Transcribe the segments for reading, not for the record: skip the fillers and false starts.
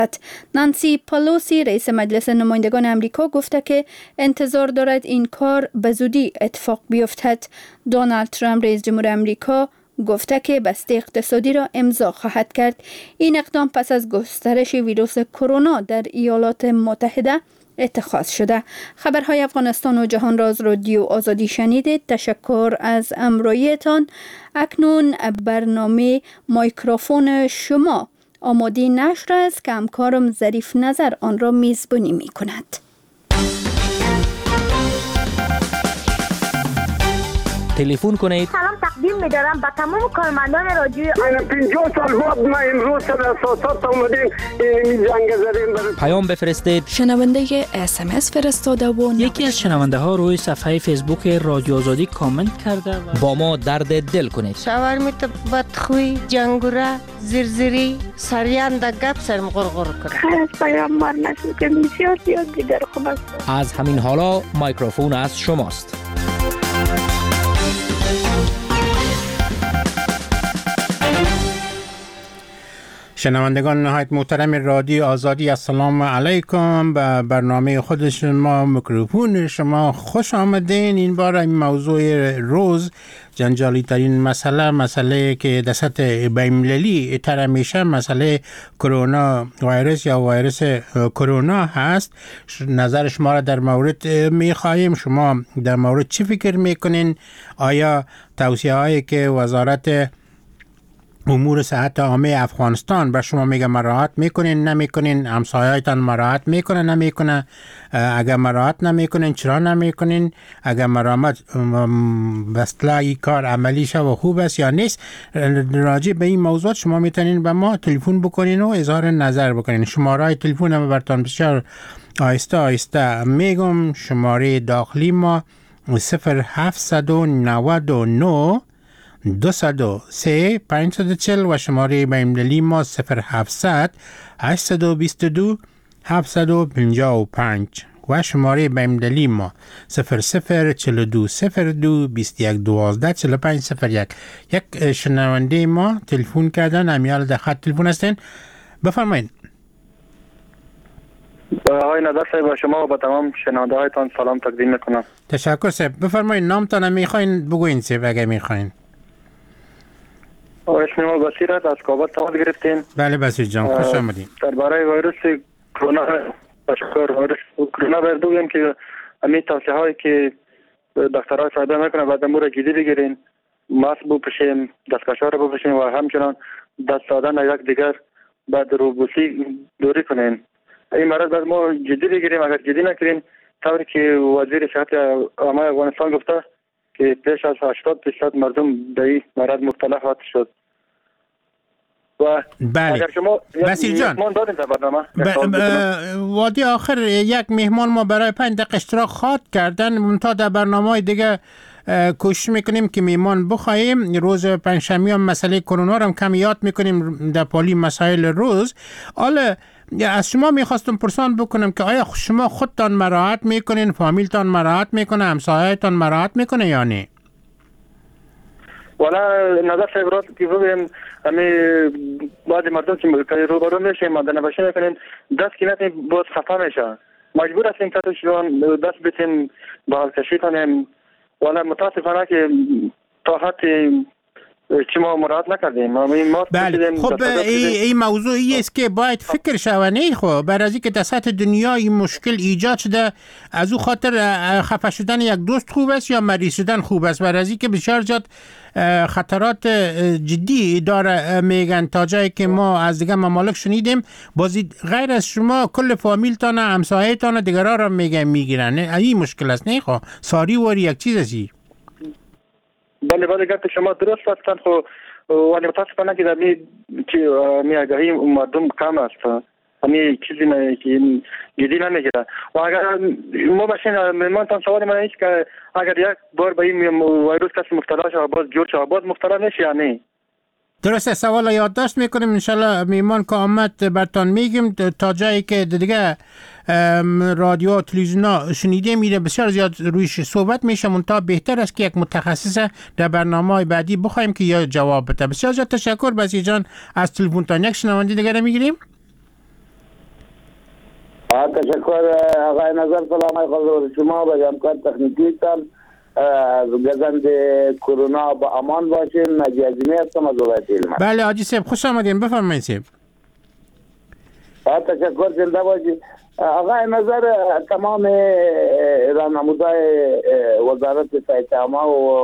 نانسی پلوسی رئیس مجلس نمایندگان امریکا گفته که انتظار دارد این کار به زودی اتفاق بیفتد. دونالد ترامپ رئیس جمهور امریکا گفته که بسته اقتصادی را امضا خواهد کرد. این اقدام پس از گسترش ویروس کرونا در ایالات متحده اتخاذ شده. خبرهای افغانستان و جهان را از رادیو آزادی شنیدید. تشکر از همراهیتان. اکنون برنامه میکروفون شما آماده نشر است که همکارم ظریف نظر آن را میزبانی می کند. تلفن کنید. سلام تقدیم می‌دارم به تمام کارمندان رادیو. 50 سال بعد ما امروز سر اساسات اومدیم این جنگ زدیم. پیام بفرستید. شنونده SMS فرستاده و یکی از شنونده ها روی صفحه فیسبوک رادیو آزادی کامنت کرده و با ما درد دل کنید. شاورمیت بدخوی، جنگوره، زرزری، سریان در گپ سرم غرغر کنه. خیلی از پیام مار نشد که بسیار دیگر خوب است. از همین حالا میکروفون از شماست. شنوندگان نهایت محترم رادیو آزادی، السلام علیکم. به برنامه خود شما میکروفون شما خوش آمدین. این بار این موضوع روز جنجالی ترین مسئله که در سطح بین‌المللی تر میشه مسئله کرونا ویروس یا ویروس کرونا هست. نظر شما را در مورد میخواهیم. شما در مورد چی فکر میکنین؟ آیا توصیه هایی که وزارت امور صحت عامه افغانستان به شما میگه مراعات میکنین نمیکنین؟ همسایه‌تان مراعات میکنه نمیکنه؟ اگر مراعات نمیکنین چرا نمیکنین؟ اگر مراعات بسلا این کار عملی شه و خوب است یا نیست؟ راجع به این موضوع شما میتونین به ما تلفن بکنین و اظهار نظر بکنین. شماره تلفن ما براتون بسیار آهسته میگم. شماره داخلی ما 0799 203 540 و شماره بین‌المللی ما 0700 822 755 و شماره بین‌المللی ما 0042 02 21 12 45 01. یک شنونده ما تلفن کردن، امیال در خط تلفن هستین. بفرمایید. آقای نظر صاحب با شما و با تمام شنونده هایتان سلام تقدیم میکنم. تشکر صاحب. بفرمایید نامتان میخواین بگوین صاحب اگر میخواین. اسم ما بصیر است، از کابل تماس گرفتین. بله بصیر جان خوش آمدین. درباره ویروس کرونا بردوگیم که همین توصیه هایی که دکترها صاحبه میکنه بعد امور جدی بگیرین، ماسک بپوشیم، دستکشا رو بپوشیم و همچنان دست دادن یک دیگر بعد روبوسی دوری کنین. این مرض باید ما جدی بگیریم. اگر جدی نکنیم طوری که وزیر صحت عامه افغانستان گفته که پیش از 80% مردم به این مرض مبتلا خواهد شد. و بله. اگر شما بصیر جان مهمان دادین در برنامه وادی آخر یک مهمان ما برای 5 دقیقه اشتراک خواهد کردن. منتها در برنامه دیگه کوشش میکنیم که میهمان بخواهیم. روز پنجشنبه هم مسئله کرونا رو کم یاد میکنیم در پالی مسائل روز. حالا از شما میخواستم پرسان بکنم که آیا شما خودتان مراعات میکنین، فامیلتان مراعات میکنه، همسایه‌تان مراعات میکنه یا نه؟ والا نظر صاحب راست که بگیم همه بعضی مردم که روبرو میشیم ماده نباشه میکنیم دست که نتیم باز خفه میشه. مجبور هستیم که دست بتیم با کشی کنیم. والا متاسفانه که تا حد چی ما مراعات نکردیم. بله خب این موضوعی است که باید فکر شونی. خب برای از اینکه در سطح دنیا این مشکل ایجاد شده، از او خاطر خفه شدن یک دوست خوب است یا مریض شدن خوب است؟ برای از اینکه بسیار زیاد خطرات جدی داره میگن. تا جایی که ما از دیگه ممالک شنیدیم بازی غیر از شما کل فامیلتان همسایه‌تان دیگرها را میگیرن. این مشکل است نه؟ خب ساری وری یک چیز است. بله گفت شما درست هستند. خب ولی متاسفانه که در می آگاهی مردم کم است. همین چیزی نه که جدی نمیگیره. و اگر ما باشین مهمانتان سوال من است که اگر یک بار به این ویروس کسی مبتلا شد باز جور شد باز مبتلا نشه یا نه؟ درسته. سوال یادداشت میکنیم انشالله میمان که آمد برتان میگیم. تا جایی که دیگه رادیو و تلویزیون شنیده میره بسیار زیاد رویش صحبت میشه. منتها بهتر است که یک متخصص در برنامه بعدی بخوایم که یا جواب بده. بسیار زیاد تشکر بصیر جان از تلفنتان. یک شنونده دیگه رو میگیریم. تشکر آقای نظر سلام خدمت شما و همکار تکنیکیتان. گزند کرونا با امان باشین. نجی عظیمی هستم از ولایت هلمند. بله حاجی صاحب خوش آمدین، بفرمایید صاحب. تشکر زنده باشید. آقای نظر تمام راهنمودهای وزارت صحت عامه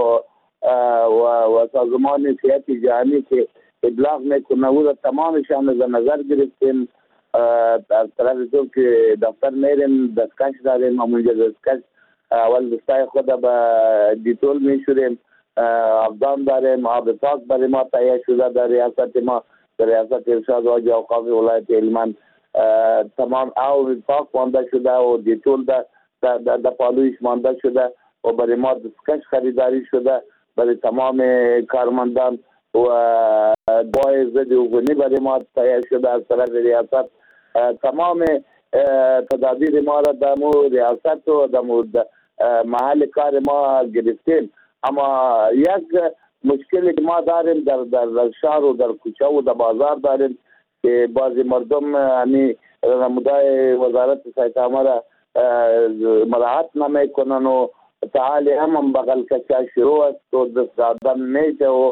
و سازمان صحت جهانی که ابلاغ میکنه و تمامشان در نظر گرفتیم. از طرف تو که دفتر میریم دستکش داریم، ما اونجا دستکش اول دستای خود به دیتول میشوریم، ابدان داریم، آب پاک برای ما تهیه شده در ریاست ما، در ریاست ارشاد و حج اوقاف ولایت هلمند تمام آب پاک مانده شده و دیتول در پالویش مانده شده و برای ما دستکش خریداری شده برای تمام کارمندان و دواء ضد عفونی برای ما تهیه شده از طرف ریاست. تمام تدابیر ما را در ریاست و در محل کار ما گرفتیم. اما یک مشکلی که ما داریم در شهر و در کوچه و در بازار داریم که بعضی مردم نمودای وزارت صحت عامه را مراعات نمیکنن و تعالی هم بغل کشی شروع است و دست دادن میشه و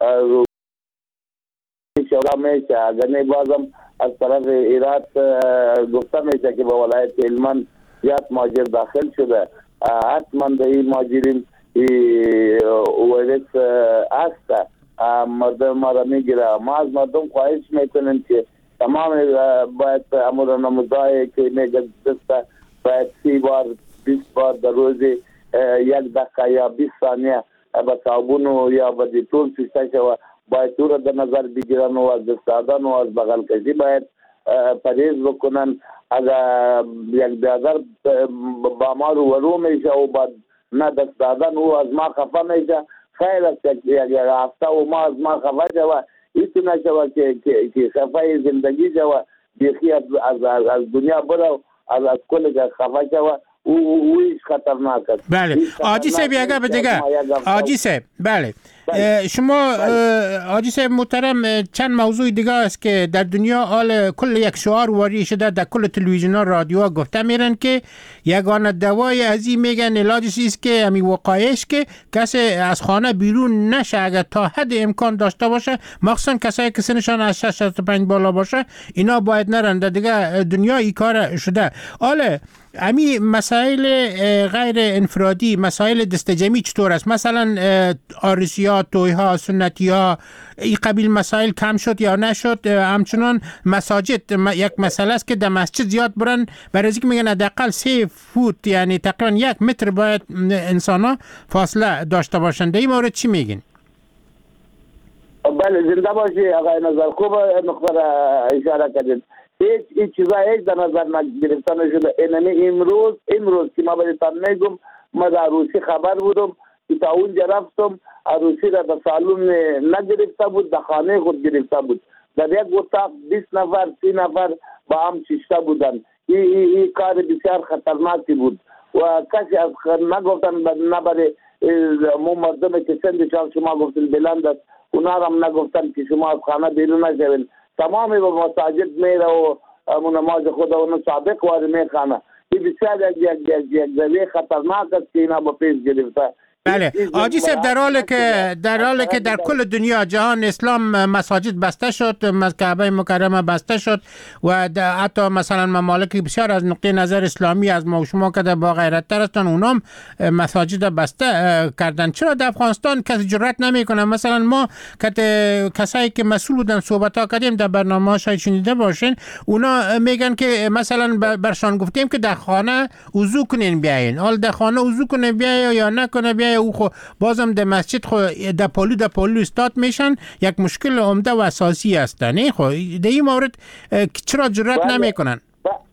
میشه. اگر بازم از طرف ایراد گفته میشه که به ولایت هلمند زیاد ماجر داخل شده. حتما به این ماجرین ویروس است، مردم ما را میگیره. ما از مردم خواهش میکنیم که تمام باید امور نمودهای که میگه دسته باید 30 بار 20 بار در روزی 1 دقیقه یا 20 ثانیه به صابون یا به دیتول شسته شود. باید او را در نظر بگیرن و از دست دادن و از بغل کشی باید پرهیز بکنن. اگر یک بیادر با ما رو میشه و بعد نه دست دادن او از ما خفه میشه، خیر است یک هفته و ما از ما خفه شود ایتو نشود که خفه زندگی شود بیخی از دنیا برو از کل خفه شود اویش خطرناک است. بله آجی صاحب یک گپ دیگه آجی صاحب. بله شما آجی صاحب محترم چند موضوع دیگه است که در دنیا حال کل یک شعار واری شده، در کل تلویزیون ها رادیو ها گفته میرن که یگانه دوای از این میگن علاجش است که همی وقایش که کسی از خانه بیرون نشه اگر تا حد امکان داشته باشه، مخصوصا کسایی که سنشان از 65 بالا باشه اینا باید نرن. دیگه دنیا این کار شده. حالا امی مسائل غیر انفرادی، مسائل دست جمعی چطور است؟ مثلا عروسی‌ها، توی‌ها، سنتی‌ها، این قبیل مسائل کم شد یا نشد؟ همچنان مساجد یک مسئله است که در مسجد زیاد برن، برای اینکه میگن حداقل 3 فوت یعنی تقریبا 1 متر باید انسان‌ها فاصله داشته باشند. این مورد چی میگین؟ بله زنده باشی آقای نظر، خوب نقطه را اشاره کردید. هیچ چیزا هیچ در نظر نگرفته نشده. امروز که ما بایدتان میگم ما در عروسی خبر بودم که تا اونجا رفتم عروسی را در سالون نگرفته بود، در خانه خود گرفته بود. در یک اتاق 20 نفر 30 نفر با هم شیشته بودن. این کار بسیار خطرناکی بود و کسی از نگفتن نبره مو مردم که سندشان شما گفتن بلند است اونا هم نگفتن که شما از خانه بیرون نشوین. تمامی به مساجد میره و نماز خود اونو صادق وارد میخوانه. این بسیار یک زویه خطرناک است که اینا با پیش گرفته. بله آجی صاحب در حالی که در کل دنیا جهان اسلام مساجد بسته شد، کعبه مکرمه بسته شد و حتی مثلا ممالک بسیار از نقطه نظر اسلامی از ما و شما که با غیرت تر هستن اونام مساجد بسته کردن. چرا در افغانستان کسی جرأت نمیکنه؟ مثلا ما کسایی که مسئول بودن صحبت ها کردیم در برنامه ها شاید شنیده باشین، اونا میگن که مثلا برشان گفتیم که در خانه وضو کنین بیاین، حال در خانه وضو کنین بیاین یا نکنه بیاین او خو بازم در مسجد خو در پالو استاد میشن، یک مشکل عمده و اساسی است. نه خو در این مورد چرا جرأت نمیکنن؟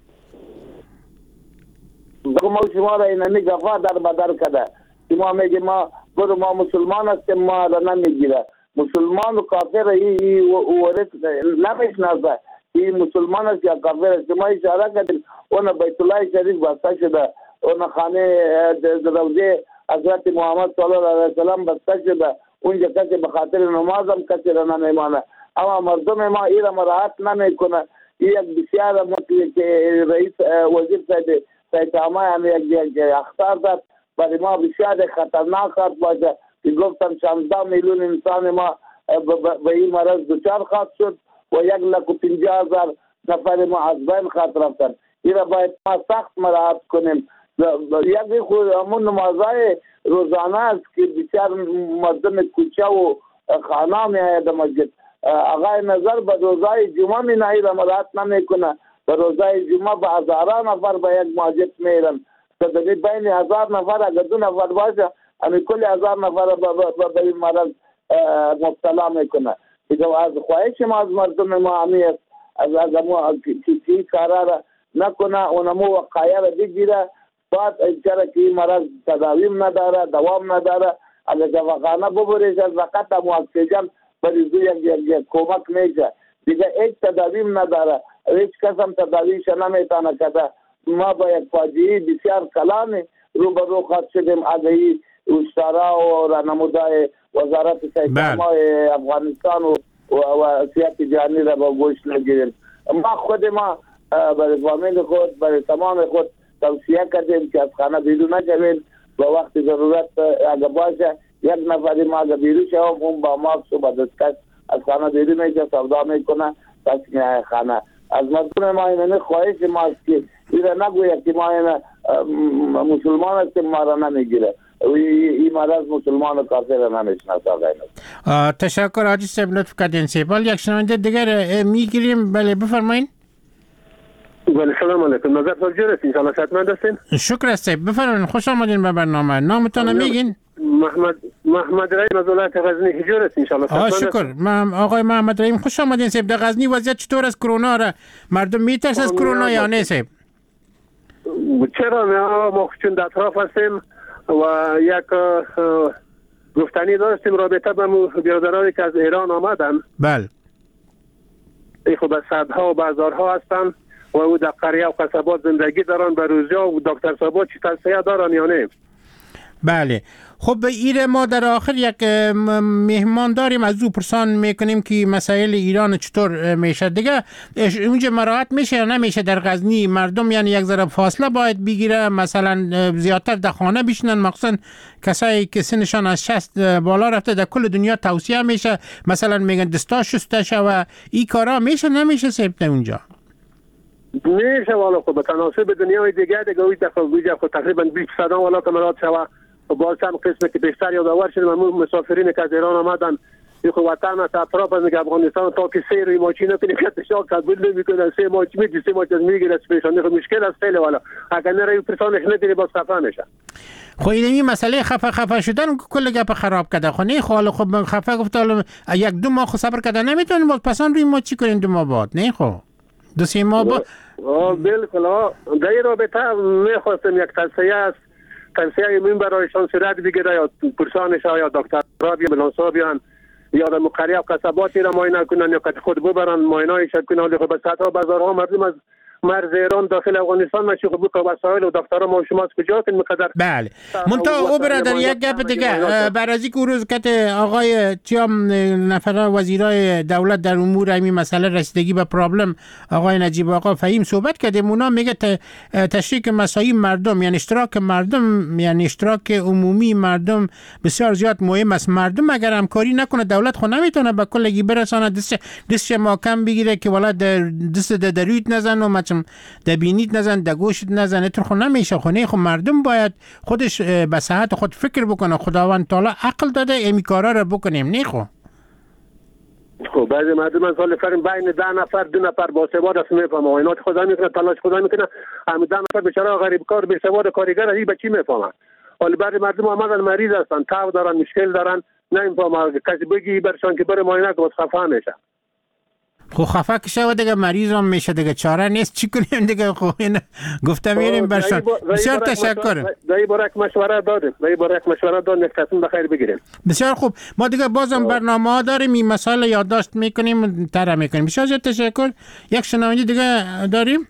ما شما را اینمی گفا در بدر کده که ما میگه ما مسلمان هستیم ما را نمیگیره. مسلمان و کافر این ورد نمیشناسه این مسلمان است یا کافر است. ما اشاره کردیم اون بیت الله شریف بسته شده، اون خانه روضه حضرت محمد صلی الله علیه وسلم بسته شده، اونجا کسی به خاطر نماز هم کسی را نمیمانه. اما مردم ما این را مراعات نمیکنه. یک بسیار مطلب که رئیس وزیر سایتاما هم یک اخطار داد برای ما بسیار خطرناک باشه که گفتم 16 میلیون انسان ما به این مرض دچار خواهد شد و 150,000 نفر ما از بین خواهد رفتن. این را باید ما سخت مراعات کنیم. یک خود همون نمازهای روزانه است که بسیار مردم کوچه و خانه می آید مسجد. آقای نظر به روزای جمعه می نهی را مراعات نمی کنه. به روزای جمعه به هزاران نفر به یک مسجد میرن. تدبیر بین 1000 نفر اگر 2 نفر باشه امی کل 1000 نفر به این مرض مبتلا میکنه. دیگه از خواهش ما از مردم ما همی است از ما که کارا را نکنه اونمو وقایه را بگیره بعد چرا که این مرض تداویم نداره دوام نداره اگر دواخانه ببریش از وقت هم اکسیژن بریزو یک کمک میشه دیگه هیچ تداویم نداره هیچ کس هم تداویش نمیتونه کده. ما با یک فاجعه بسیار کلانی روبرو خواهد شدیم آگهی اشترا و رانمودای وزارت سیستما افغانستان و سیاست جهانی را با گوش نگیریم. ما خود ما برای فامیل خود برای تمام خود توصیه کردیم که از خانه بیرون نشوید با وقت ضرورت اگر باشه یک نفری ما اگر بیرون شویم اون با ما صبح دستکش از خانه بیرون میشه سودا میکنه پس میای خانه. از مردم ما این خواهش ماست که این را نگوید که ما این مسلمان هستیم ما را نمیگیره. این مرض مسلمان و کافر را نمیشناسه. تشکر حاجی صاحب لطف کردین. سیبال یک شنونده دیگر میگیریم. بله بفرمایین. بله سلام علیکم. نظر سالجور است انشاءالله صحتمند هستین. شکر است صاحب بفرمایین. خوش آمدین به برنامه. نامتون میگین؟ محمد رحیم از ولایت غزنی حجور است انشاءالله صحتمند هستین. شکر. آقای محمد رحیم خوش آمدین صاحب. در غزنی وضعیت چطور است کرونا را؟ مردم میترسن از کرونا یا نه صاحب؟ چرا نه ما چون در اطراف هستیم و یک گفتنی داشتیم رابطه با برادرانی که از ایران آمدن. بله. ای خب از صدها و بازارها هستن و او در قریه و قصبات زندگی دارن به روزیا و دکتر صاحبات چی توصیه دارن یا نه؟ بله. خب ایره ما در آخر یک مهمان داریم از او پرسان میکنیم که مسائل ایران چطور میشه دیگه اونجا مراعات میشه یا نمیشه در غزنی مردم یعنی یک ذره فاصله باید بگیره مثلا زیادتر در خانه بشینن مخصوصا کسایی که سنشان از 60 بالا رفته در کل دنیا توصیه میشه مثلا میگن دستا شسته شوه این کارا میشه نمیشه سیبته اونجا میشه والا خب تناسب دنیای دیگه اوی دفعه خود تقریبا 20% والا کمرات شوه و باز هم قسمه که بیشتر یادآور شدیم همون مسافرین که از ایران آمدن این خب وطن از اطراف از افغانستان تا که سیر و ماشین نکنی که تشاک تبدیل نمیکنن 3 ماه میدی 3 ماه از میگیره پیشانی خب مشکل است خیلی والا اگر نره پرسانش ندیره باز خفه میشه. خب این مسئله خفه شدن کل گپ خراب کرده خب نه خب خفه گفت یک 2 ماه صبر کرده نمیتونیم باز پسان روی ما چی کنیم 2 ماه بعد نه خب 2-3 ماه بعد بالکل در این رابطه میخواستم یک توصیه است توصیه من برایشان صورت بگیره یا پرسانش یا دکتر را بلانسا بیان یا در مقریه و قصباتی را معاینه کنن یا که خود ببرن معاینه شد کنن ولی خب از سطح بازارها مردم از مرز ایران داخل افغانستان مشی خب که وسایل و دکترها ما شما از کجا کن مقدر بله منتها او برادر یک گپ دیگه بعد از اینکه روز که آقای چیام نفر وزیرای دولت در امور همین مسئله رسیدگی به پرابلم آقای نجیب آقا فهیم صحبت کرده اونا میگه تشریک مسائل مردم یعنی اشتراک مردم یعنی اشتراک عمومی مردم بسیار زیاد مهم است. مردم اگر همکاری نکنه دولت خود نمیتونه به کلگی برسانه دست محکم بگیره که والا دست درویت نزن و دبینیت نزن دگوشت نزن تو خو نمیشه خونه خو مردم باید خودش به صحت خود فکر بکنه خداوند تعالی عقل داده این کارا رو بکنیم نه خو خب بعضی مردم از حال فرم بین 10 نفر 2 نفر با سواد است میفهمه عینات خدا میکنه تلاش خدا میکنه هم 10 نفر بیچاره غریب کار بی سواد کارگر این بچی میفهمه ولی بعضی مردم آمدن مریض هستن تاو دارن مشکل دارن نمیفهمه کسی بگی برشان که بره معاینه کنه خفه میشه خو خفه که شود دیگه مریض هم میشه دیگه چاره نیست چی کنیم دیگه خو این گفته میریم برشان بسیار تشکر دایی بارک مشوره دادیم یک تصمیم بخیر بگیریم بسیار خوب ما دیگه بازم برنامه ها داریم این مسائل یادداشت میکنیم طرح میکنیم بسیار تشکر. یک شنونده دیگه داریم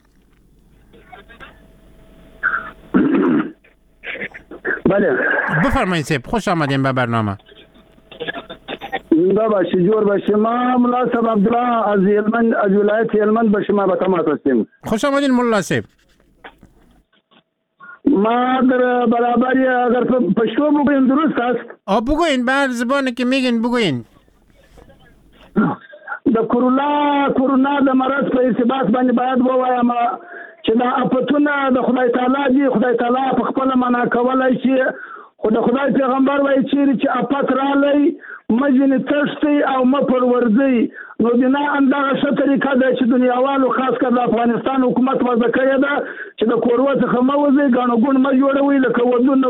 بله بفرمایید سیب خوش آمدین به برنامه. زنده باشی، جور باشی. ما ملا صاحب عبدالله از هلمند، از ولایت هلمند به شما به تماس هستیم. خوش آمدین ملا صاحب. ما در برابری اگر پشتو بگویم درست است؟ بگوین، بر زبانی که میگین بگوین. د کورونا د مرض په ارتباط باندې باید ووایم چې دا اپتونه د خدای تعالی دی. خدای تعالی په خپل معنا کولای شي، خو د خدای پیغمبر وایي چې اپت رالی مجن تشتی او مپرورځي. نو بنا اندغه ښه طریقه ده چې دنیاوالو خاص کر د افغانستان حکومت وضع کړې ده چې د کوروا څخه مه وځئ، ګڼه ګوڼ مه جوړوئ لکه ودونه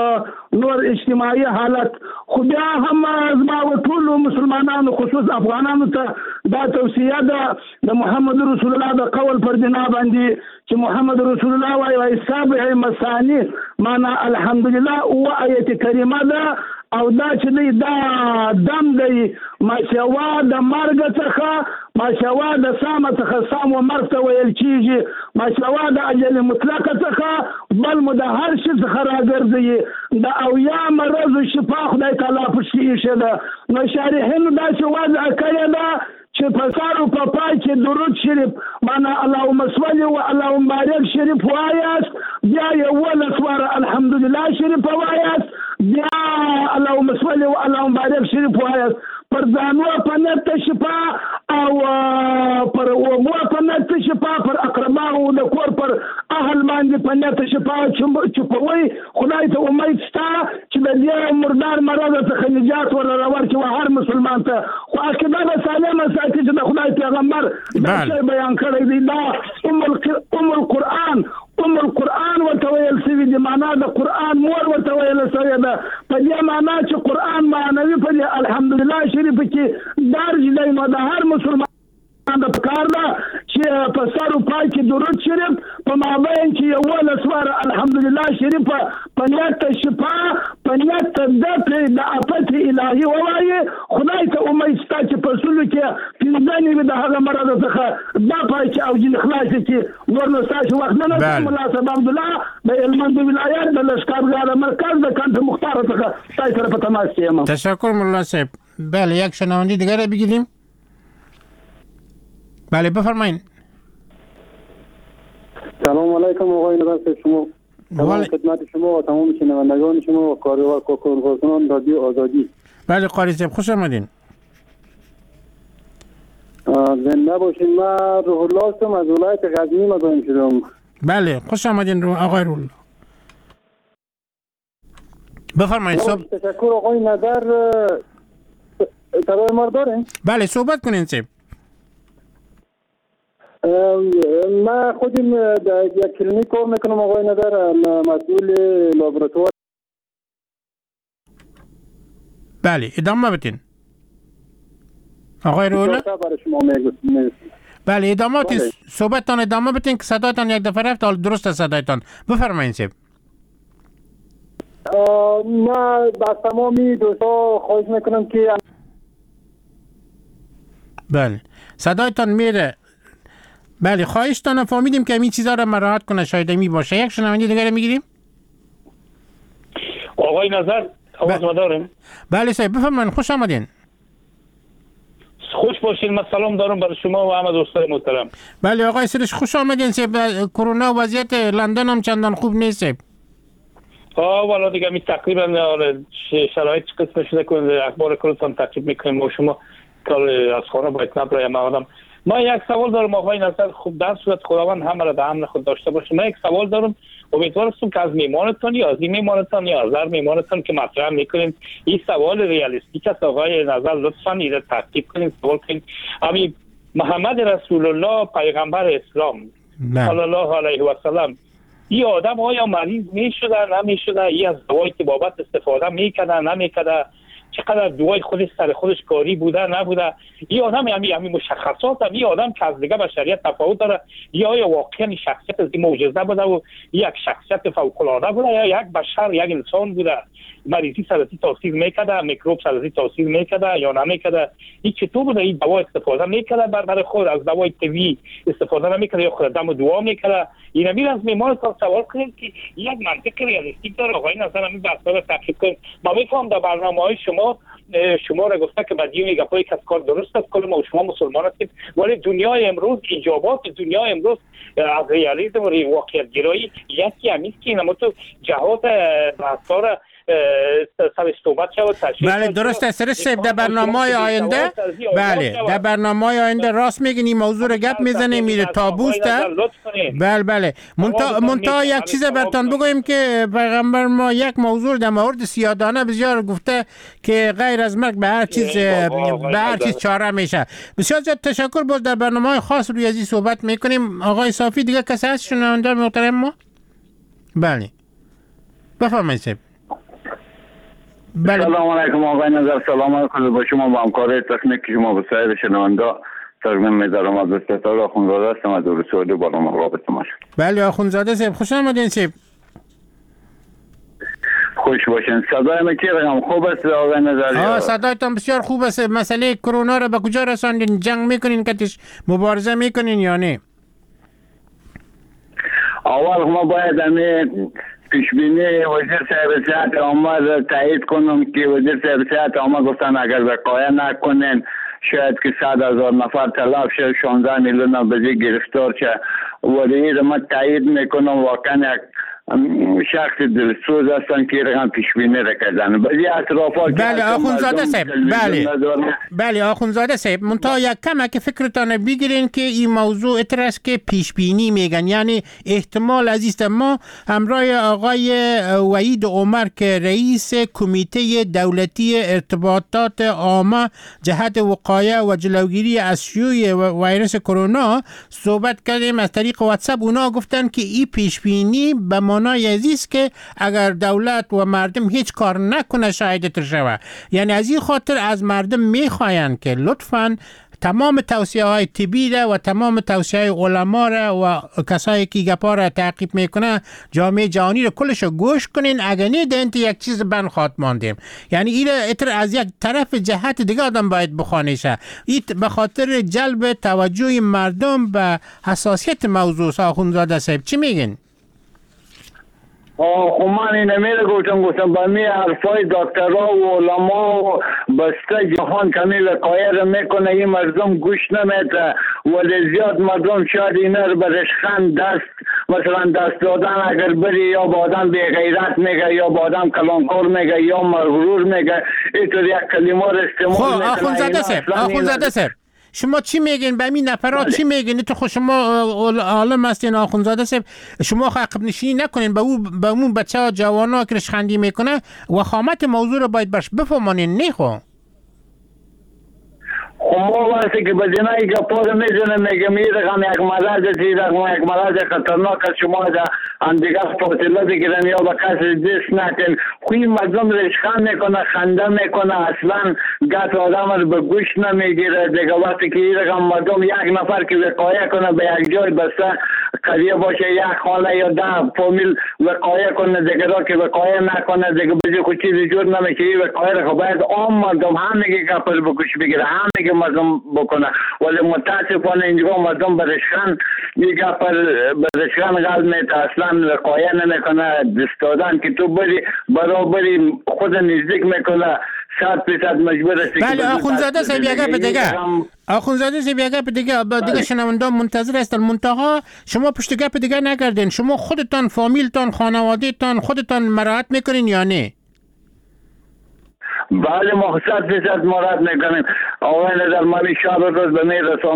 و نور اجتماعي حالت. خو بیا هم زما و ټولو مسلمانانو خصوص افغانانو ته دا توصیه ده د محمد رسول الله د قول پر بنا باندې چې محمد رسول الله وایي سابع مثانی معنا الحمدلله او آیت کریمه ده او دا چې دی دا دم دی ماشاءالله د مرګ څخه، ماشاءالله د سامه څخه سام و مرګ ته ویل کېږي، ماشاءالله د اجل مطلقه څخه بل مو د هر شي څخه راګرځي. د اویا مرضو شفا خدای تعالی په شي ایښې ده. نو شارحینو داسې وضع کړې ده چې په سارو په پای کې درود شریف معنا اللهم صل و اللهم بارک شریف وایاست، بیا یولس واره الحمدلله شریف وایاست، بیا اللهم صل و اللهم بارک شریف وایاست. پر ځانو په نت شفا او پر وګو په نت شفا، پر اقرباو د کور پر اهل باندې په نت شفا چوپوي. خدای ته امید شته چې د دې مردار مرض څخه نجات ورکړي و هر مسلمان ته. خو عقیده د سالمه ساتي چې د خدای پیغمبر دا شی بیان کړی دی. دا ام القرآن ورته ویل سوي دي، معنا د قرآن مور ورته ویل سوي ده. په دې معنا چې قرآن معنوي په دې الحمدلله شریف کې درج دی. نو د هر مسلمان د پکار ده چې په سر او پای کې درود شریف په مابین کې یولس واره الحمدلله شریف په نیت شفا، په نیت د افت الهي ووایي. خدای ته امید شته چې په سلو کې پنځه نوي د هغه مرض څخه دا پای کې او جن خلاص کې نور نو ستاسو وخت نه لري. ملا صاحب عبدالله د هلمند ولایت د لشکرګاه مرکز د کانت مختار څخه تاسو سره په تماس کې یم. تشکر ملا صاحب. بله یک شنونده دیگر بگیریم. بله بفرمایید. سلام علیکم آقای نظر شما، تمام خدمت شما و تمام شنوندگان شما و کارگزاران رادیو آزادی. بله قاری صاحب خوش آمدین. زنده باشین. من روح الله هستم از ولایت غزنی مزاحم شدم. بله خوش آمدین آقای روح الله. بفرمایید. تشکر آقای نظر. صدای ما دارین؟ بله صحبت کنین صاحب. من خودم در یک کلینیک کار میکنم آقای نظر، مسئول لابراتوار. بله ادامه بدین آقای رولا. بله ادامه صحبتتان ادامه بدین که صدایتان یک دفعه رفت. حال درست صدایتان بفرمایید صاحب. من با تمامی دوستا خواهش میکنم که بله صدایتان میره. بله خواهشتان فهمیدیم که این چیزا رو مراعات کنه، شاید می باشه. یک شنونده دیگه میگیریم. آقای نظر آواز ما داریم؟ بله صاحب بفرمایید. خوش آمدین. خوش باشین. من سلام دارم برای شما و همه دوستان محترم. بله آقای سرش خوش آمدین صاحب. کرونا و وضعیت لندن هم چندان خوب نیست صاحب. والا دیگه می تقریبا شرایط قسم شده کنید اخبار کرونا هم تقریب میکنیم ما شما کار از خانه باید نبرایم آدم. ما یک سوال دارم آقای نظر. خوب در صورت خداوند همه را به امن خود داشته باشه. من یک سوال دارم، امیدوارم که از میمانتان یا از این میمانتان یا از هر میمانتان که مطرح میکنید این سوال ریالیستیک است آقای نظر لطفاً این ترتیب کنید. سوال کنید همین محمد رسول الله پیغمبر اسلام صلی الله علیه و سلم این آدم آیا مریض میشده نمیشده؟ این از دوای طبابت استفاده میکنه نمیکنه؟ چقدر دوای خودش سر خودش کاری بوده نبوده؟ این آدم همین مشخصات این آدم که از دیگه بشریت تفاوت داره یا آیا واقعا شخصیت از این معجزه بوده و یک شخصیت فوق العاده بوده یا یک بشر یک انسان بوده؟ مریضی سرطی تاثیر میکرده، میکروب سرطی تاثیر میکرده یا نمیکرده؟ این چطور بوده؟ این دوا استفاده میکرده برای خود، از دوای طبیعی استفاده نمیکرده یا خود دم دعا میکرده؟ اینا میره از میمارتان سوال کنید که یک منطق ریالیستیک داره آقای نظر همین بحثا رو تحقیق کنید. ما میفهم در برنامه‌های شما شما را گفته که بدیون گپای کس کار درست است، کل ما و شما مسلمان هستیم، ولی دنیای امروز ایجابات دنیای امروز از ریالیسم و واقعیت گرایی یکی همیست که اینما تو جهات بحثا را سر صحبت شد. بله درست است سرش در برنامه آینده، بله در برنامه آینده راست میگین این موضوع رو گپ میزنه میره تابوست. بله منتها یک چیز برتان بگویم که پیغمبر ما یک موضوع در مورد سیادانه بسیار گفته که غیر از مرگ به هر چیز چاره میشه. بسیار زیاد تشکر. باز در برنامه خاص روی ازی صحبت میکنیم. آقای صافی دیگه کسی هست شنونده محترم ما؟ بله بفرمایید صاحب. سلام علیکم آقای نظر، سلام علیکم با شما با همکاری تکنیک شما به سایر شنونده سرگرم می‌دارم. از استفاده آخونزاده هستم از اورسعودی بالا مقابل شما. بله آخونزاده صاحب خوش آمدین صاحب. خوش باشین. صدای من که رقم خوب است آقای نظر؟ صدایتان بسیار خوب است. مسئله کرونا رو به کجا رساندین؟ جنگ میکنین کتش مبارزه میکنین یا نه؟ اول ما باید پیشبینی وزیر صاحب صحت عامه تایید کنم که وزیر صاحب صحت عامه گفتن اگر وقایع نکنین شاید که 100,000 نفر تلف شه، 16 میلیون بزی گرفتار شه. ولی این ما تایید میکنم واقعا یک شخص دلسوز هستن که رقم پیشبینی را کردن. بلی اطرافات بله آخونزاده صاحب، بله آخونزاده صاحب، منتها یک کمه که فکرتان بگیرین که این موضوع اترست که پیشبینی میگن، یعنی احتمال عزیز ما همراه آقای وحید عمر که رئیس کمیته دولتی ارتباطات عامه جهت وقایع و جلوگیری از شیوع ویروس کرونا صحبت کردیم از طریق واتساپ. اونا گفتن که این پیشبینی به معنای عزیز که اگر دولت و مردم هیچ کار نکنه شاید ترشوه، یعنی از این خاطر از مردم میخواین که لطفاً تمام توصیه های طبی را و تمام توصیه های علما را و کسایی که گپا را تعقیب میکنه جامعه جهانی را کلش رو گوش کنین. اگر نه دنت یک چیز بند خواد ماندیم. یعنی این اتر از یک طرف جهت دیگه آدم باید بخوانیشه. این به خاطر جلب توجه مردم به حساسیت موضوع. آخونزاده صاحب چی میگین؟ من این امیره گفتم با می حرفای دکترها و علما و بسته جهان کمی وقایع را میکنه این مردم گوش نمیده. ولی زیاد مردم شاید اینا رو به رشخند دست مثلا دست دادن اگر بری یا با آدم بی غیرت میگه یا با آدم کلانکار میگه یا مغرور میگه اینطور یک کلمه را استعمال میکنه. آخونزاده صاحب شما چی میگین به این نفرات؟ چی میگین؟ تو خود شما عالم هستین آخونزاده صاحب، شما عقب نشینی نکنین به اون بچه ها جوانا که رشخندی میکنه وخامت موضوع رو باید برش بفهمانین. نه خب ما واسه که بدنایی گپا رو میزنه میگه میرقم یک مرض یک مرض خطرناک است، شما در اندیگه فاصله بگیرن یا به کسی دست نکن. خوی مردم رشخند میکنه، خنده میکنه، اصلا گت آدم رو به گوش نمیگیره. دیگه وقتی که این رقم مردم یک نفر که وقایع کنه به یک جای بسته قضیه باشه یک خانه یا 10 فامیل وقایع کنه، دیگه را که وقایع نکنه دیگه بزی خود چیزی جور نمیشه. این وقایع رو باید عام مردم همه گپ رو به گوش بگیره، همه مردم بکنه. ولی متاسفانه اینجا مردم برشکن میگه پر برشکن غل میت اصلا وقایع نمیکنه. دست دادن که تو بری برابری خود نزدیک میکنه 100% مجبور است. بله آخونزاده صاحب یک گپ دیگه، آخونزاده صاحب یک گپ دیگه شنونده منتظر هستن. منتها شما پشت گپ دیگه نگردین. شما خودتان فامیلتان خانوادهتان خودتان مراعات میکنین یا نه؟ بله ما 100% مراعات میکنیم. آقای نظر مالی شب روز به میرسم.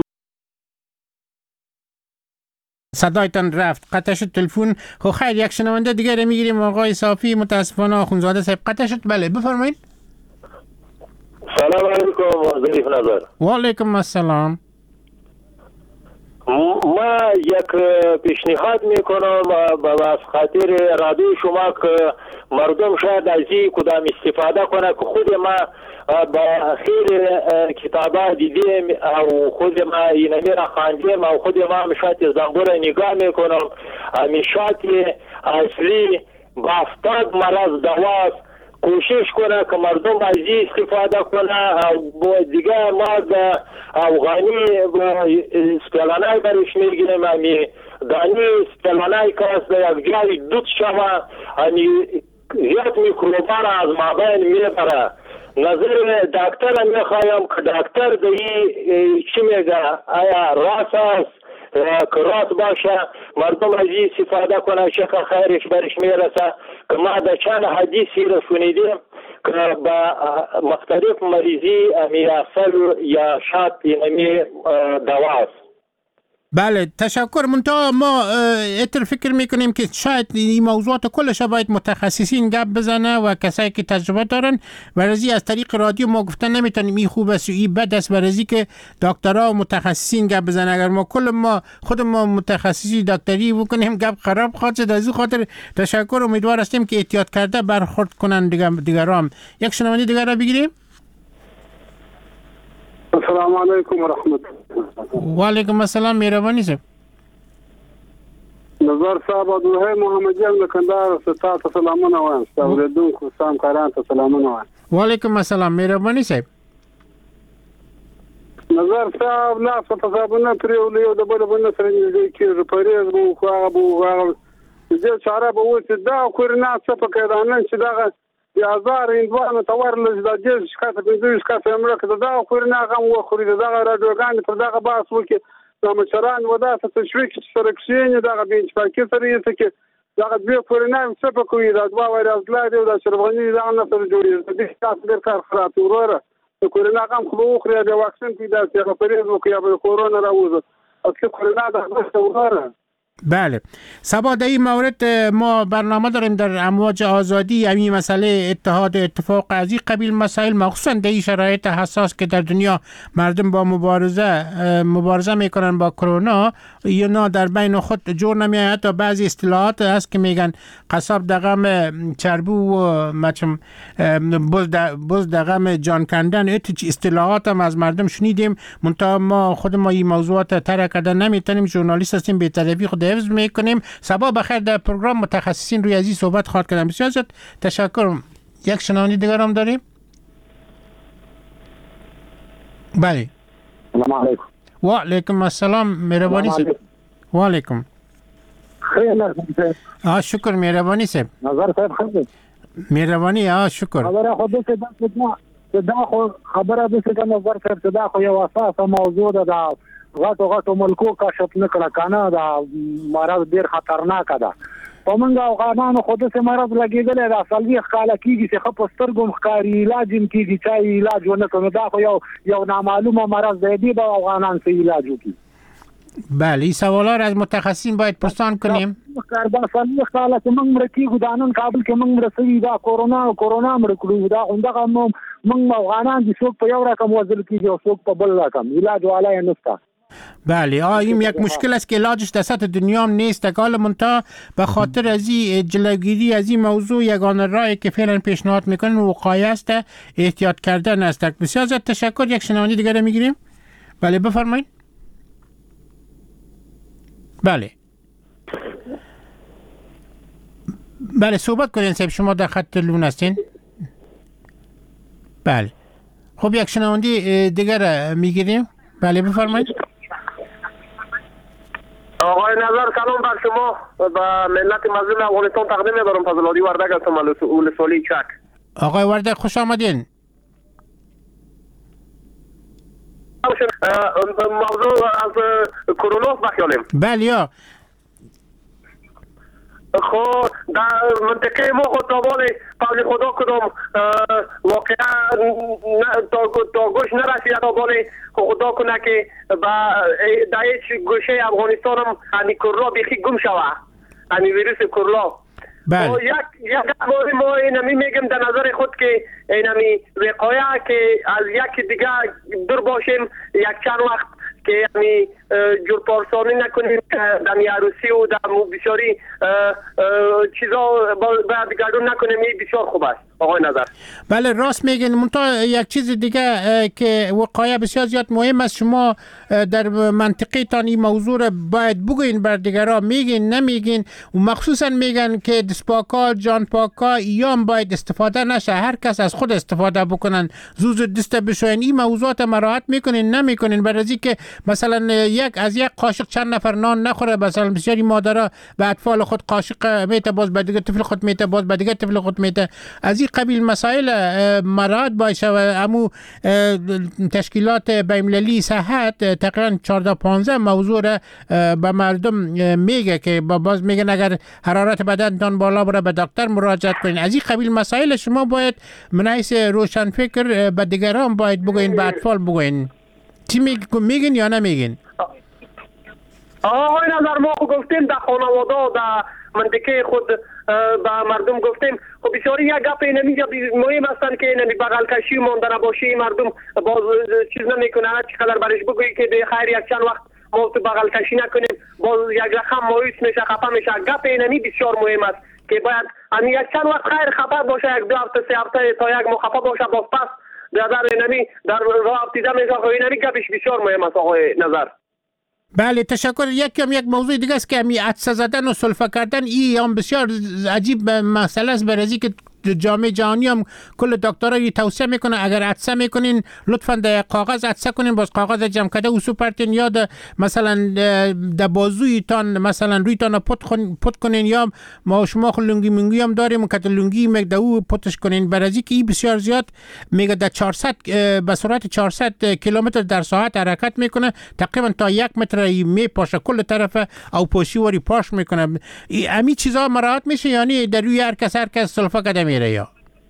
صدایتان رفت، قطع شد تلفن. خب خیر یک شنونده دیگه رو میگیریم. آقای صافی متاسفانه آخونزاده صاحب قطع شد. بله بفرمایید. سلام علیکم ظریف نظر. و علیکم السلام. ما یک پیشنهاد میکنم از خاطر رادیو شما که مردم شاید از این کدام استفاده کنه که خود ما با خیلی کتابا دیدیم او خود ما اینمی را خواندیم او خود ما مشات زنبور نگاه میکنم. مشات اصلی با 70 مرض دواست. کوشش کنه که مردم از این استفاده کنه. دیگه ما به افغانی سپلانای برش میگیریم. همی دانی سپلانای که از یک جای دود شوه همی زیاد میکروبا را از مابین میبره. نظر دکتر میخوایم که دکتر دی چی میگه، آیا راست است که راست باشه مردم از این استفاده کنه چه خیرش برش میرسه. که ما در چند حدیثی رو شنیدیم که با مختلف مریضی اصل یا شاد اینمی دواست. بله تشکر. منتها ما اتر فکر میکنیم که شاید این موضوعات کلش باید متخصصین گپ بزنه و کسایی که تجربه دارن، ورزی از طریق رادیو ما گفتن نمیتونیم این خوب است و این بد است، ورزی که دکترها و متخصصین گپ بزنه. اگر ما خود ما متخصصی دکتری بکنیم گپ خراب خواهد شد. از این خاطر تشکر. امیدوار هستیم که احتیاط کرده برخورد کنن دیگران. یک شنونده دیگر را بگیریم. السلام علیکم و رحمت الله. و علیکم السلام. مهربانی صاحب. نظر صاحب دوه محمدی ام کندهار ستا ته سلامونه وایم. اوریدونکو سلام کاران ته سلامونه وایم. و علیکم السلام. مهربانی صاحب. نظر صاحب لا صاحبونه پریو د بل بل سره دې کې پریز مو خو دې چاره به وته دا کورنا څه پکې دانه چې دا هزار اندوانه تور لږ د دې شکایت د شکایت امریکا دا کورنا غم وخوري دا راډیوګان پر دا باس وکي د مشران ودا ته تشویق سره کښینه دا بینچ پاکي سره یې ته دا دې کورنا څه پکې دا دوا وایرس لاډي دا شربغني دا نه سره جوړي دې تاسو ډېر کار خراب وروره کورنا غم خو خو د واکسین پیدا چې پرېز وکي به کرونا راوځي او چې کورنا دا وروره. بله سبا در این مورد ما برنامه داریم در امواج آزادی همین مسئله اتحاد اتفاق از این قبیل مسائل، مخصوصا در این شرایط حساس که در دنیا مردم با مبارزه میکنن با کرونا یا نه در بین خود جور نمیآید. تا بعضی اصطلاحات هست که میگن قصاب دغم چربو و مچم بز دغم جان کندن. اصطلاحات هم از مردم شنیدیم، منتها ما خود ما این موضوعات ترک کردن نمیتونیم. ژورنالیست هستیم، به طرفی خود حفظ میکنیم. صباح بخیر. در پروگرام متخصصین روی ازی صحبت خواهد کردم. بسیار زیاد تشکر. یک شنونده دیگر هم داریم. بله. سلام علیکم. و علیکم السلام. مهربانی صاحب. و علیکم. خیر نظر. شکر. مهربانی صاحب. نظر صاحب خیر. مهربانی. شکر. خبره خود څه دا خو خبره د څه نظر صاحب دا خو یو اساسه موضوع ده. غټو ملکو کشف نکړه کنه دا مرض ډیر خطرناک ده. په موږ افغانانو خود څه مرض لګیدل دا اصلي خاله کیږي چې خپ سترګم ښکاری علاج کیږي چې علاج ونه کوي. دا خو یو نامعلومه مرض دی به افغانان څه علاج وکړي. بله این سوالا را از متخصصین باید پرسان کنیم. دا اصلي خاله چې موږ مرکیږو دانن کابل کې موږ مرسي دا کورونا مرکړو دا اندغه موږ افغانان دي څوک په یو رقم وزل کیږي او څوک په بل رقم علاج والا نشته. بله این یک مشکل است که علاجش در سطح دنیا هم نیست. حالا منتها به خاطر از این جلوگیری از این موضوع یگانه راهی که فعلا پیشنهاد میکنن وقایه است، احتیاط کردن است. بسیار زیاد تشکر. یک شنونده دیگر میگیریم. بله بفرمایید. بله صحبت کنین صاحب، شما در خط تلفن هستین. بله خب یک شنونده دیگر میگیریم. بله بفرمایید. آقای نظر سلام بر شما و ملت مظلوم افغانستان تقدیم می‌دارم. فضل‌الهی وردگ هستم از ولسوالی چک. آقای وردگ خوش آمدین. موضوع از کرونا بخیالیم. بله یا خب در منطقه ما خود تابال پاول خدا کدام واقعا تا گوش نرسید تابال خدا کنه که در هیچ گوشه افغانستان هم همی کرلا بیخی گم شوه همی ویروس کرلا. یک باری ما اینمی میگم در نظر خود که اینمی وقایه که از یک دیگه دور باشیم یک چند وقت که یعنی جورپارسانی نکنیم در عروسی و در بسیاری چیزا باید گردون نکنیم. این بسیار خوب است آقای نظر. بله راست میگین. منتها یک چیز دیگه که وقایه بسیار زیاد مهم است. شما در منطقه تان این موضوع را باید بگوین بر دیگران. میگین نمیگین و مخصوصا میگن که دستپاکا جان پاکا ایام باید استفاده نشه، هر کس از خود استفاده بکنن، زوز دست بشوین. این موضوعات مراعات میکنین نمیکنین؟ برای که مثلا یک قاشق چند نفر نان نخوره، مثلا بسیاری مادرها به اطفال خود قاشق میته، باز به دیگه طفل خود میته، باز به دیگه طفل خود میته. از این قبیل مسائل مراعات باید شود. امو تشکیلات بین‌المللی صحت تقریبا 14-15 موضوع را به مردم میگه که باز میگن اگر حرارت بدنتان بالا بره به دکتر مراجعه کنین. از این قبیل مسائل شما باید من حیث روشن فکر به دیگران باید بگوین، به اطفال بگوین. چی میگین یا نمیگین؟ آقای نظر ما گفتیم در خانواده در منطقه خود با مردم گفتیم. خب بسیاری یک گپ اینجا مهم هستن که اینمی بغل کشی مانده نباشه، مردم باز چیز نمیکنه، چقدر برش بگویی که به خیر یک چند وقت ما تو بغل کشی نکنیم، باز یک رقم مایوس میشه، خفه میشه. گپ اینمی بسیار مهم است که باید همین یک چند وقت خیر خفه باشه، یک 2 هفته 3 هفته تا یک ماه خفه باشه، باز پس در اینمی در راه افتیده میشه. اینمی گپش بسیار مهم است آقای نظر. بله تشکر. یک موضوع دیگه است که همی عطسه زدن و سلفه کردن، این هم بسیار عجیب مسئله است، برای که جامعه جهانی هم کل دکترها توصیه میکنه اگر عطسه میکنین لطفا در کاغذ عطسه کنین، باز کاغذ جمع کرده و سوپرتین یا مثلا در بازویتان مثلا رویتان پت کنین، یا ما شما لنگی منگی هم داریم که لنگی میگه او پتش کنین، برای که این بسیار زیاد میگه در 400 به سرعت 400 کیلومتر در ساعت حرکت میکنه، تقریبا تا 1 متر میپاشه کل طرف او پوشی وری پاش میکنه. همین چیزا مراعات میشه یعنی در روی هر کس سلفه کده میره یا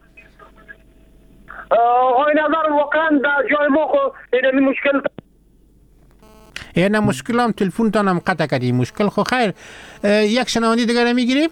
آقای نظر واقعا در جای ما خو این مشکل اینا مشکل هم تلفن تانم قطع کردی مشکل خو خیر. یک شنوندی دیگر رو میگیریم.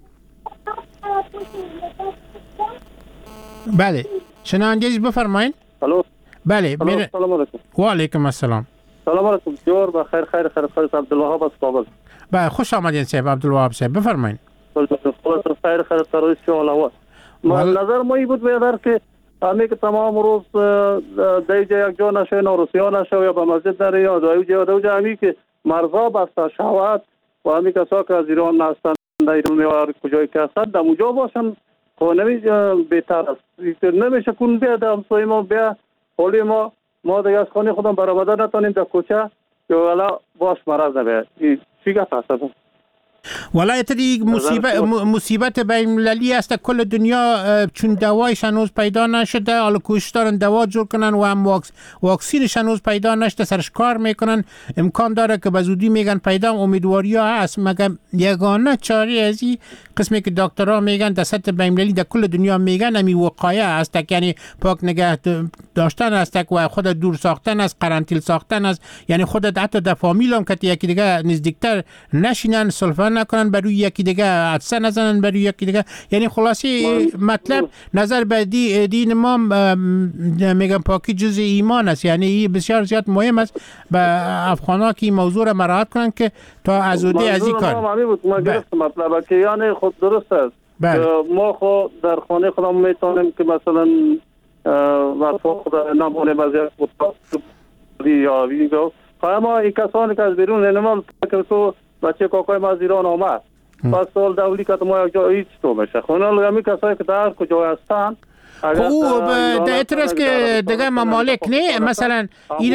بله شنوندی بفرمایید. الو بله سلام علیکم. و علیکم السلام. سلام علیکم جور بخیر خیر عبدالوهاب از کابل. بله خوش آمدین صاحب عبدالوهاب صاحب بفرمایید. خیر ترویش شما نظر ما این بود بیادر که همه که تمام روز دیجا یک جا نشه روسیا نشه یا به مسجد نره یا دوجا همی که مرزا بسته شود و همی کسا که از ایران نستن در ایران یا کجایی که هستن در مجا باشن خونمی بهتر است. نمیشه کن بیاد همسایی ما بیا حالی ما دیگه از خانه خودم برآمده نتانیم در کوچه یا حالا باش مرض نبید. چی گفت هست؟ والله تدی مصیبت بین‌المللی است کل دنیا، چون دوایش هنوز پیدا نشده، حالا کوشش دارن دوا جور کنن و هم واکسینش هنوز پیدا نشده، سرش کار میکنن، امکان داره که به زودی میگن پیدا، امیدواری ها هست، مگر یگانه چاره از این قسمی که دکترها میگن در سطح بین‌المللی در کل دنیا میگن همی وقایه است، یعنی پاک نگه داشتن است و خود دور ساختن است، قرنطینه ساختن است، یعنی خودت حتی در فامیل هم که یکی دیگه نزدیکتر نشینن، سلفه نکنن برای یکی دیگه، عطسه نزنن برای یکی دیگه. یعنی خلاصی مطلب نظر به دین ما میگم پاکی جز ایمان است، یعنی بسیار زیاد مهم است به افغان‌ها که این موضوع را مراعات کنن که تا ازودی از این کار. ما گرفتم مطلب که یعنی خود درست است. ما خود در خانه خودم میتونیم که مثلا وقت خود نمونه وضعیت یا ویگو اما این کسانی که از بیرون نمیان که تو بچه کاکای ما از ایران آمد پس سال دولی که ما یک جا هیچ تو میشه خونال همی کسایی که در کجا هستن او در اعتراض که دیگه ممالک نه مثلا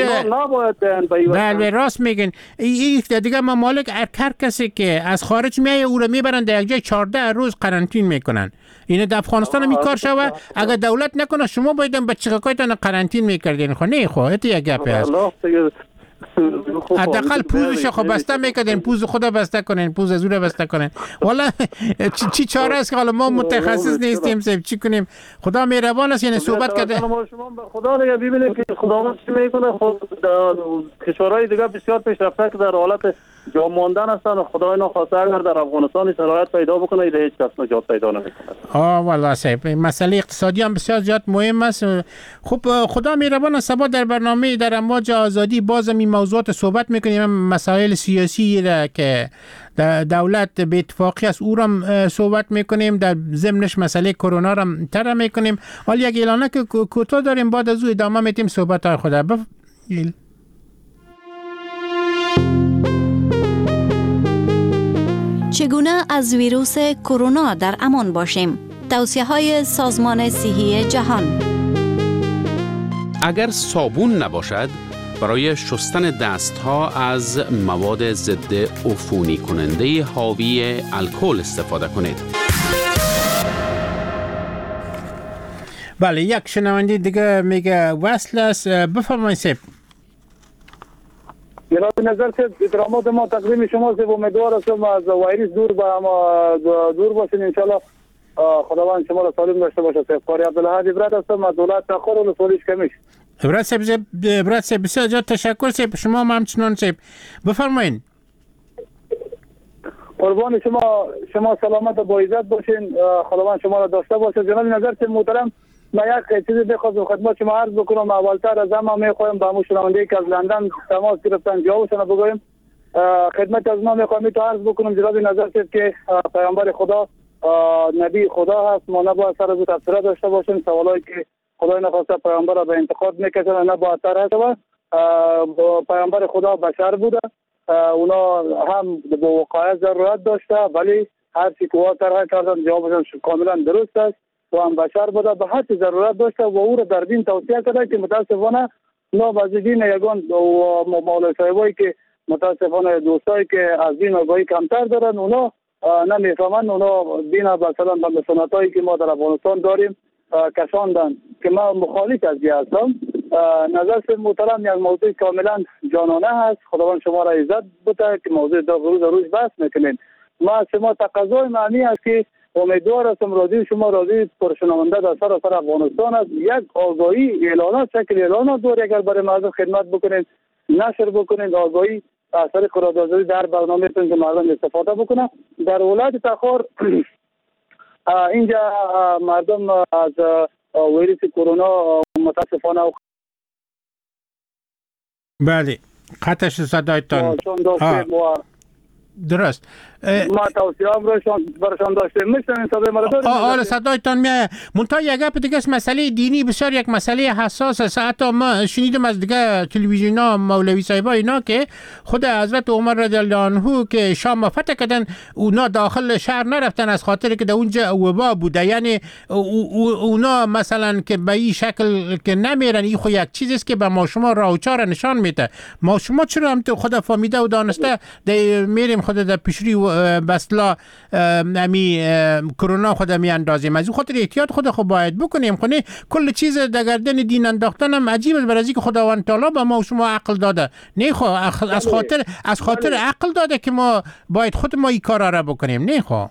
بله راست میگن این دیگه ممالک هر کسی که از خارج میایه او رو میبرن در یک جای 14 روز قرنطینه میکنن. این در افغانستان هم این کار شوه اگر دولت نکنه شما باید بچه‌کایتان قرنطینه میکردین. خو نه خو یک گپ است. حداقل پوزش خو بسته میکردین، پوز خود بسته کنین، پوز از اون بسته کنین. والا چی چاره است که حالا ما متخصص نیستیم سب چی کنیم. خدا مهربان است. یعنی صحبت کرده شما به خدا دیگه ببینید که خداوند چی میکنه. خود کشورهای دیگه بسیار پیشرفته که در حالت جا ماندن هستن و خدای نخواسته اگر در افغانستان صلاحیت پیدا بکنه ایده هیچ کس نجات پیدا نمیکنه. والله صاحب مسئله اقتصادی هم بسیار زیاد مهم است. خب خدا مهربان است. سبا در برنامه در امواج آزادی باز این موضوعات صحبت میکنیم. مسائل سیاسی را که دولت به اتفاقی است او را صحبت میکنیم. در ضمنش مسئله کرونا را طرح میکنیم. حالا یک اعلانه که کوتاه داریم بعد از او ادامه میدیم صحبت های خود. چگونه از ویروس کرونا در امان باشیم؟ توصیه‌های سازمان صحی جهان. اگر صابون نباشد برای شستن دستها از مواد ضد عفونی کننده حاوی الکل استفاده کنید. بله، یک شنونده دیگه میگه وصل است. بفرمایید سیب. جناب نظر سیب، احترامات ما تقدیم شما سیب. امیدوار هستم از ویروس دور باشین انشالله. خداوند شما را سالم داشته باشه سیب. قاری عبدالحد عبرت هستم از ولایت تخار و سولیش کمیش. عبرت سیب بسیار زیاد تشکر سیب. شما هم همچنان سیب. بفرمایید. قربان شما سلامت و با عزت باشین. خداوند شما را داشته باشه. جناب نظر سیب محترم، من یک چیزی بخواستم خدمت شما عرض بکنم. اولتر از همه میخوایم به همون شنونده‌ای که از لندن تماس گرفتن جوابشون بگویم. خدمت از ما میخوایم تو عرض بکنم جناب نظر سیب که پیامبر خدا نبی خدا هست. ما نباید سر از او تبصره داشته باشیم. سوالایی که خدای نخواسته پیامبر را به انتقاد میکشن نباید طرح شود. پیامبر خدا بشر بوده. اونا هم به وقایع ضرورت داشته، ولی هر چی که او طرح کردن جوابشون کاملا درست است. و هم بشر بوده، به هر چی ضرورت داشته و او را در دین توصیه کرده که متاسفانه نابازدین یگان و مولای صاحبایی که متاسفانه دوستایی که از دین آگاهی کمتر دارن اونا نمیفهمن. اونا دین مثلا به سنتایی که ما در افغانستان داریم کشاندن که من مخالف از این هستم. نظر سیب محترم یک موضوع کاملا جانانه هست. خداوند شما را عزت بده که موضوع روز بحث میکنین. ما از شما تقاضای معنی است که امیدوار هستم راضی شما راضی پرشنونده در سراسر افغانستان است. یک آگاهی اعلانات شکل اعلانات دور اگر برای مردم خدمت بکنید، نشر بکنید، آگاهی از طریق رادیویی در برنامه‌تون که مردم استفاده بکنن. در ولایت تخار اینجا مردم از ویروس کرونا متاسفانه بله قطعش صدایتان درست. ما توصیه‌ام رو برشان داشته میشن صدای ما رو آره صدایتان میاد. منتها یک گپ دیگه است، مسئله دینی بسیار یک مسئله حساس است. حتی ما شنیدم از دیگه تلویزیونا مولوی صاحبا اینا که خود حضرت عمر رضی الله عنه که شام فتح کردن اونا داخل شهر نرفتن از خاطر که در اونجا وبا بوده. یعنی اونا مثلا که به این شکل که نمیرن، این خو یک چیزی است که به ما شما راه و چاره نشان میده. ما شما چرا هم خدا فهمیده و دانسته میریم خود در پیشری بسلا امی کرونا خود می اندازیم. از این خاطر احتیاط خود باید بکنیم. خونه کل چیز در گردن دین انداختن هم عجیب است، برای اینکه خداوند تعالی به ما و شما عقل داده. نه خو از خاطر عقل داده که ما باید خود ما این کارا را بکنیم. نه خو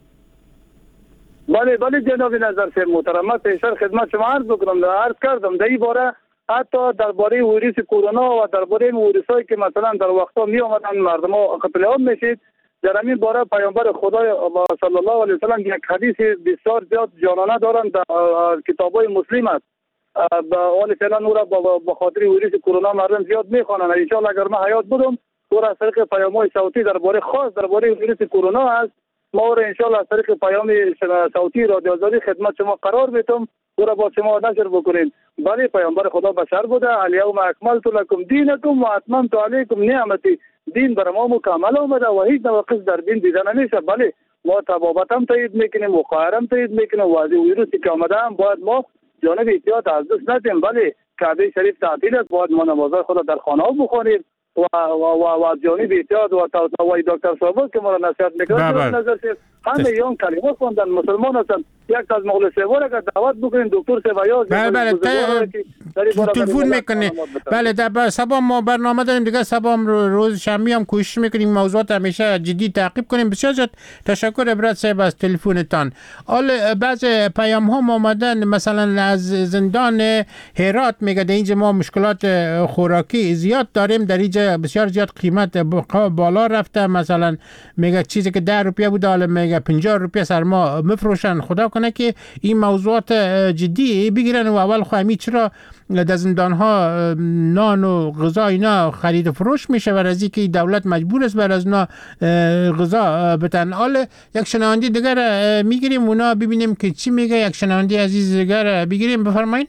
بله جناب نظر سیب محترم، من پیشتر خدمت شما عرض کردم در این باره. حتی درباره ویروس کرونا و درباره ویروسایی که مثلا در وقتا می آمدن مردم ها قتل عام میشید، در همین باره پیامبر خدا صلی الله علیه و سلم یک حدیث بسیار زیاد جانانه دارند در کتابای مسلم است. به حال فعلا او را به خاطر ویروس کرونا مردم زیاد میخوانند. ان شاء الله اگر من حیات بودم او را از طریق پیام‌های صوتی درباره ویروس کرونا است، ما او را ان شاء الله از طریق پیام صوتی رادیو آزادی خدمت شما قرار میدم، او را با شما نشر بکنید. بله پیامبر خدا بشر بوده. الیوم اکملت لکم دینکم و اتممت علیکم نعمتی. دین بر ما مکمل آمده و هیچ نواقص در دین دیده نمیشه. بله ما تبابت هم تایید میکنیم، وقایع هم تایید میکنیم و از ویروسی که آمده هم باید ما جانب احتیاط از دست ندیم. بله کعبه شریف تعطیل است، باید ما نمازهای خود در خانه ها بخونیم و جانب احتیاط و دکتر صاحب که ما را نصیحت میکنند نظر سیب همه یون کلمه خوندن، مسلمان هستند. یک از مغول سیبا را که دعوت بکنین دکتر سیبا یا بله تلفن میکنه. بله در سبا ما برنامه داریم دیگه. سبا روز شنبه هم کوشش میکنیم موضوعات همیشه جدی تعقیب کنیم. بسیار زیاد تشکر عبرت صاحب از تلفنتان. حالا بعض پیام ها آمدن مثلا از زندان هرات میگه در اینجا ما مشکلات خوراکی زیاد داریم، در اینجا بسیار زیاد قیمت بالا رفته. مثلا میگه چیزی که 10 روپیه بود حالا میگه 50 روپیه سر ما مفروشن. خدا کنه که این موضوعات جدی بگیرن و اول خواهمی چرا در زندان ها نان و غذا اینا خرید فروش میشه و از اینکه دولت مجبور است بر از اینا غذا بتن. حالا یک شنونده دیگر میگیریم اونا ببینیم که چی میگه. یک شنونده عزیز دیگر بگیریم. بفرمایید.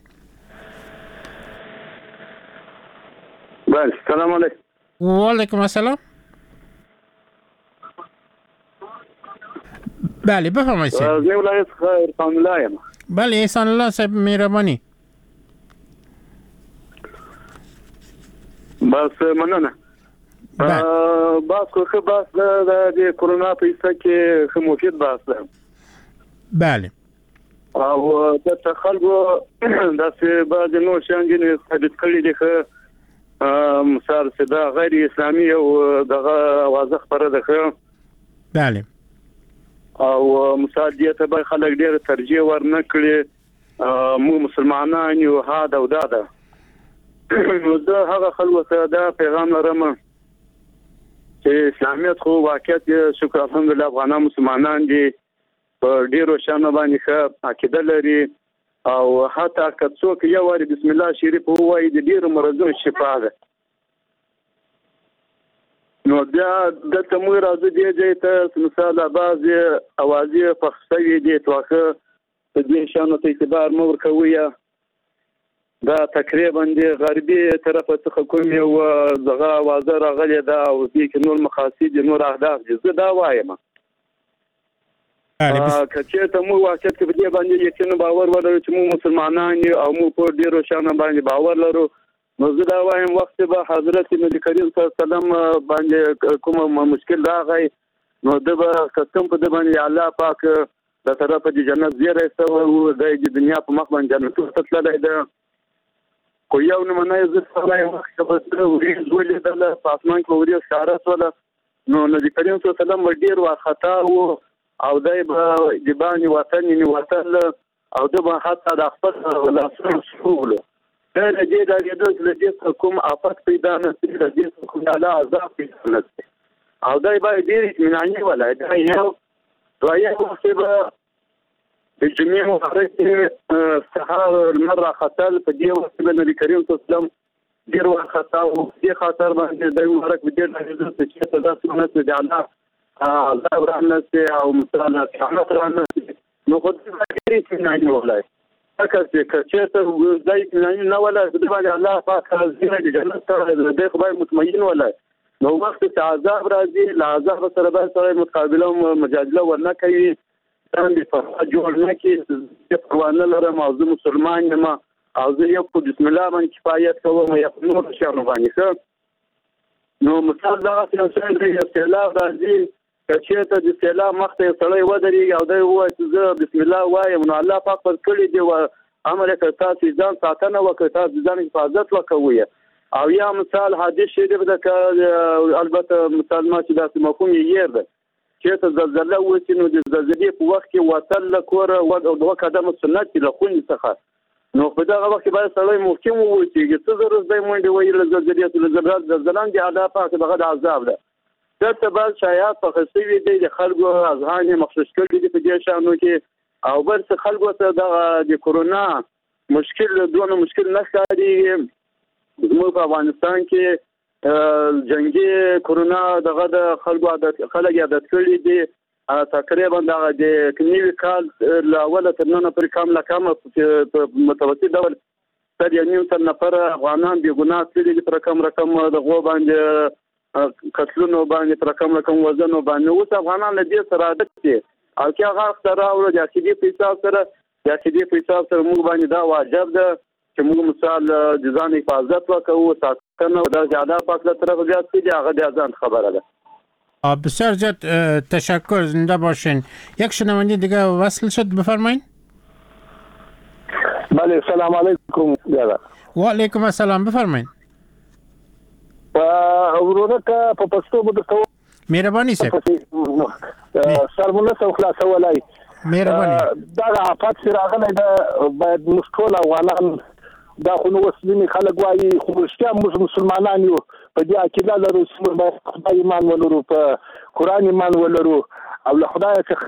بله سلام علیکم. و علیکم السلام. بله بفرمایید. از ولایت احسان الله. بله احسان الله صاحب مهربانی. بس مننه بس خو بس د کرونا په ایسه کې خو مفید بس ده. بله. او د خلکو داسې بعض نور شانګي ثابت کړي دي خو مثال صدا غیر اسلامي او دغه واضح خبره ده. بله. او مثال دې ته به خلک ډېر ترجیح ورنکړي مو مسلمانان یو هاده او داده. نو زه هغه خلکو ته دا پیغام لرم چې اسلامیت خو واقعیت شکر الحمدلله افغانان مسلمانان دي په ډیرو شانو باندې ښه عقیده لري او حتی که څوک یو واري بسم الله شریف ووایي د ډیرو مرضونو شفا ده. نو بیا دلته موږ راځو دې ځای ته مثال بعضې اوازې پخ شوي دي توخه په دې شانو ته اعتبار مه ورکوئ. دا تقریبا د غربي طرفه څخه کوم یو دغه اوازه راغلې ده او دې کې نور مقاصد نور اهداف دي. زه دا وایم که چېرته موږ واقعیت کې په دې باندې یقین باور ولرو چې موږ مسلمانان یو او موږ په ډېرو شیانو باندې باور لرو نو زه دا وایم وخت به حضرت نبی کریم صلی الله علیه وسلم باندې کوم مشکل راغی نو د به قسم په دې باندې الله پاک د طرفه د جنت زیری سوی د دنیا په مخ باندې جنت ته تللی ده. خو یو نمونه یې زه سړی وخت به وریځ ولیدله په اسمان کې وریځ ښکاره شوله نو نبي کریم صلی الله علیه وسلم به ډېر وارخطا و او دی به د باندې وطن یې وتل او ده به حتی د خپل لاسونه سپولو. دا د دې ډارېدو چې له دې څخه کوم آفت پیدا نه شي له دې څخه کوم الله عذاب پیدا نه شي او دی باید ډېر اطمیناني ولای. دا یو دویم وخت به د جمعې مبارک کې سهار لمر راختل په دې وخت کې به نبي کریم صلی الله علیه وسلم ډېر وارخطا و. دې خاطر باندې دی مبارک به ډېر ډارېده چې چېرته داسې ونه شي د الله عذاب رانشي او مثلا قیامت رانشي نو خو دې باید ډېر اطمیناني ولای. که چېرته دا اطمیناني نه ولای د باندې الله پاک زیری د جنت ته دی خو باید مطمئن ولای. نو وخت چې عذاب راځي له عذاب سره باید سره متقابله مجادله ورنه کوي ځان دې فروا جوړ نه کړي. زه پروا نه لرم او زه مسلمان یم او زه یو په بسم الله باندې کفایت کوم یا په نورو شیانو باندې ښه. نو مثال دغسې یو شی دی یو سیلاب راځي که چېرته د سیلاب مخ ته یو سړی ودرېږي او دی ووایي چې زه بسم الله وایم نو الله پاک پر کړي دي و امر یې کړ تاسې ځان ساتنه وکړئ تاسې ځان حفاظت وکوئ. او یا مثال حدیث شریف ده که البته مثال ما چې داسې مفهوم یې هیر ده چېرته زلزله وشي نو د زلزلې په وخت کې وتل له کوره دوه قدمه سنت دي له خونې څخه. نو په دغه وخت کې باید سړی محکم واوسېږي څه ضرورت دی منډې وهي له زلزلې زلزله د الله پاک دغه د عذاب ده. دلته بعض شایعات پخه شوي دي د خلکو اذهان یې مخصوص کړي دي په دې شیانو کې او بل څه خلکو ته دغه د کرونا مشکل دونه مشکل نه ښکاري. زموږ په افغانستان کې جنگي کرونا دغه د خلک عادت کړي دي تقریبا دغه د نوي کال له اوله تر ننه پورې کم له کمه په متوسط ډول 1.5 نفر افغانان بې ګناه تللي دي پر کم رقم دغو باندې قتلونو باندې پر کم رقم وزنو باندې. اوس افغانان له دې سره عادت دي او که هغه اخته راوړو د عقیدې په حساب سره موږ باندې دا واجب ده چې موږ مثال د ځان حفاظت وکړو ساتنه و در الله پاک له طرف زیاد کړي هغه د ځان خبره ده. بسیار زیاد تشکر زنده باشین. یک شنونده دیگه وصل شد بفرمایید. بله سلام علیکم. و علیکم السلام بفرمایید. ورونه که په پښتو بده مهرباني صاحب سرمنه سو خلاصولای مهرباني دا آفات چې راغلی دا باید موږ ټول افغانان دا خو نو وسلمي خلک وایي خو رښتیا موږ مسلمانان یو په دې عقیده لرو چې موږ باید خدای ایمان ولرو په قرآن ایمان ولرو او له خدای څخه